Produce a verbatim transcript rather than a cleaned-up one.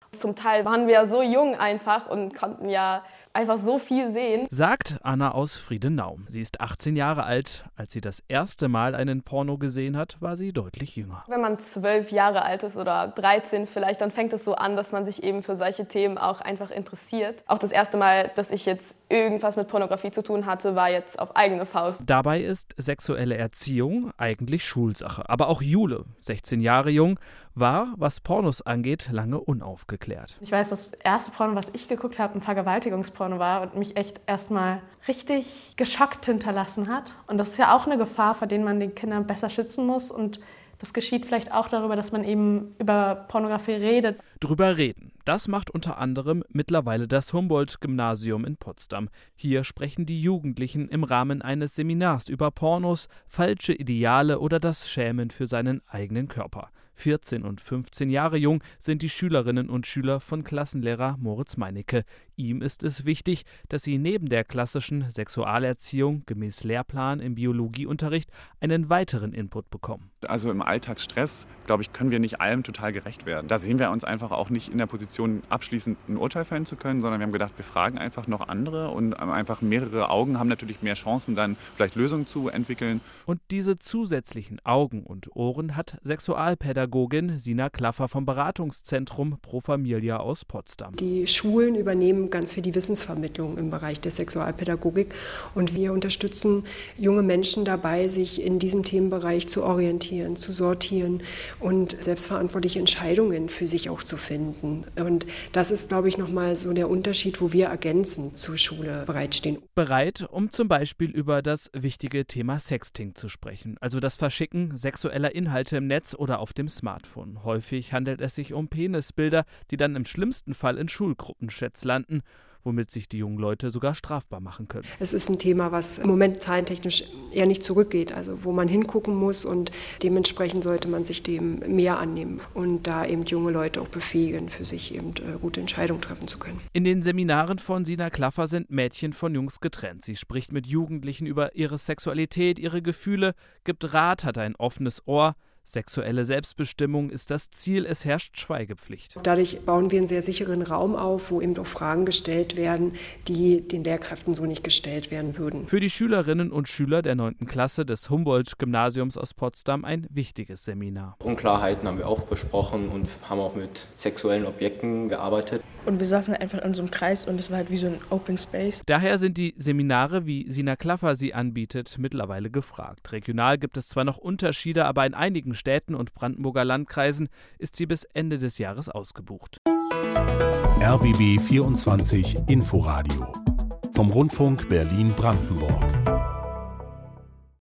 Zum Teil waren wir ja so jung einfach und konnten ja einfach so viel sehen. Sagt Anna aus Friedenau. Sie ist achtzehn Jahre alt. Als sie das erste Mal einen Porno gesehen hat, war sie deutlich jünger. Wenn man zwölf Jahre alt ist oder dreizehn vielleicht, dann fängt es so an, dass man sich eben für solche Themen auch einfach interessiert. Auch das erste Mal, dass ich jetzt irgendwas mit Pornografie zu tun hatte, war jetzt auf eigene Faust. Dabei ist sexuelle Erziehung eigentlich Schulsache. Aber auch Jule, sechzehn Jahre jung, war, was Pornos angeht, lange unaufgeklärt. Ich weiß, das erste Porno, was ich geguckt habe, ein Vergewaltigungsporno war und mich echt erstmal richtig geschockt hinterlassen hat. Und das ist ja auch eine Gefahr, vor der man den Kindern besser schützen muss. Und das geschieht vielleicht auch darüber, dass man eben über Pornografie redet. Drüber reden. Das macht unter anderem mittlerweile das Humboldt-Gymnasium in Potsdam. Hier sprechen die Jugendlichen im Rahmen eines Seminars über Pornos, falsche Ideale oder das Schämen für seinen eigenen Körper. vierzehn und fünfzehn Jahre jung sind die Schülerinnen und Schüler von Klassenlehrer Moritz Meinecke. Ihm ist es wichtig, dass sie neben der klassischen Sexualerziehung gemäß Lehrplan im Biologieunterricht einen weiteren Input bekommen. Also im Alltagsstress, glaube ich, können wir nicht allem total gerecht werden. Da sehen wir uns einfach auch nicht in der Position, abschließend ein Urteil fällen zu können, sondern wir haben gedacht, wir fragen einfach noch andere und einfach mehrere Augen haben natürlich mehr Chancen, dann vielleicht Lösungen zu entwickeln. Und diese zusätzlichen Augen und Ohren hat Sexualpädagogin Sina Klaffer vom Beratungszentrum Pro Familia aus Potsdam. Die Schulen übernehmen ganz viel die Wissensvermittlung im Bereich der Sexualpädagogik und wir unterstützen junge Menschen dabei, sich in diesem Themenbereich zu orientieren, zu sortieren und selbstverantwortliche Entscheidungen für sich auch zu finden. Und das ist, glaube ich, nochmal so der Unterschied, wo wir ergänzend zur Schule bereitstehen. Bereit, um zum Beispiel über das wichtige Thema Sexting zu sprechen, also das Verschicken sexueller Inhalte im Netz oder auf dem Smartphone. Häufig handelt es sich um Penisbilder, die dann im schlimmsten Fall in Schulgruppenchats landen, womit sich die jungen Leute sogar strafbar machen können. Es ist ein Thema, was im Moment zahlentechnisch eher nicht zurückgeht, also wo man hingucken muss und dementsprechend sollte man sich dem mehr annehmen und da eben junge Leute auch befähigen, für sich eben gute Entscheidungen treffen zu können. In den Seminaren von Sina Klaffer sind Mädchen von Jungs getrennt. Sie spricht mit Jugendlichen über ihre Sexualität, ihre Gefühle, gibt Rat, hat ein offenes Ohr. Sexuelle Selbstbestimmung ist das Ziel, es herrscht Schweigepflicht. Dadurch bauen wir einen sehr sicheren Raum auf, wo eben auch Fragen gestellt werden, die den Lehrkräften so nicht gestellt werden würden. Für die Schülerinnen und Schüler der neunten Klasse des Humboldt-Gymnasiums aus Potsdam ein wichtiges Seminar. Unklarheiten haben wir auch besprochen und haben auch mit sexuellen Objekten gearbeitet. Und wir saßen einfach in so einem Kreis und es war halt wie so ein Open Space. Daher sind die Seminare, wie Sina Klaffer sie anbietet, mittlerweile gefragt. Regional gibt es zwar noch Unterschiede, aber in einigen Städten und Brandenburger Landkreisen ist sie bis Ende des Jahres ausgebucht. R B B vierundzwanzig Inforadio vom Rundfunk Berlin-Brandenburg.